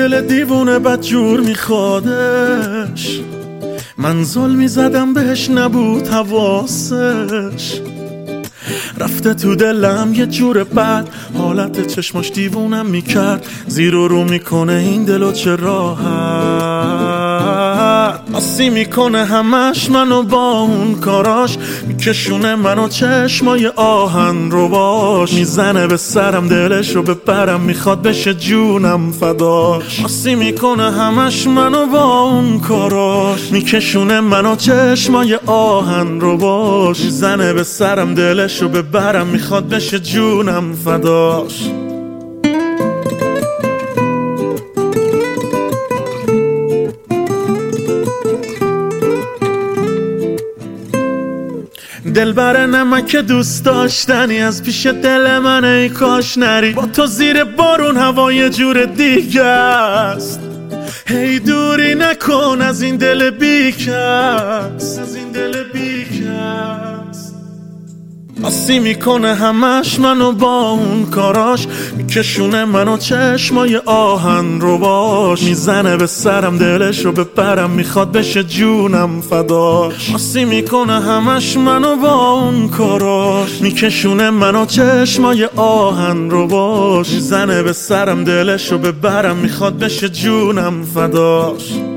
دل دیوونه بدجور میخوادش، من زل میزدم بهش نبود حواسش. رفته تو دلم یه جور بد، حالت چشماش دیوونم میکرد. زیر و رو میکنه این دلو چه راحت، آسی میکنه همش منو با اون کاراش. میکشونه منو چشمای آهن رو باش، میزنه به سرم دلش رو ببرم، میخواد بشه جونم فداش. آسی میکنه همش منو با اون کاراش، میکشونه منو چشمای آهن رو باش. میزنه به سرم دلش رو ببرم، میخواد بشه جونم فداش. دلبر نمک دوست داشتنی، از پیش دل من ای کاش نری. با تو زیر بارون هوای جور دیگه است، هی دوری نکن از این دل بیکس، از این دل بیکس. آسی میکنه همش منو با اون کاراش، میکشونه منو چشمای آهن رو باش. میزنه به سرم دلش رو ببرم، میخواد بشه جونم فداش. آسی میکنه همش منو با اون کاراش، میکشونه منو چشمای آهن رو باش. میزنه به سرم دلش رو ببرم، میخواد بشه جونم فداش.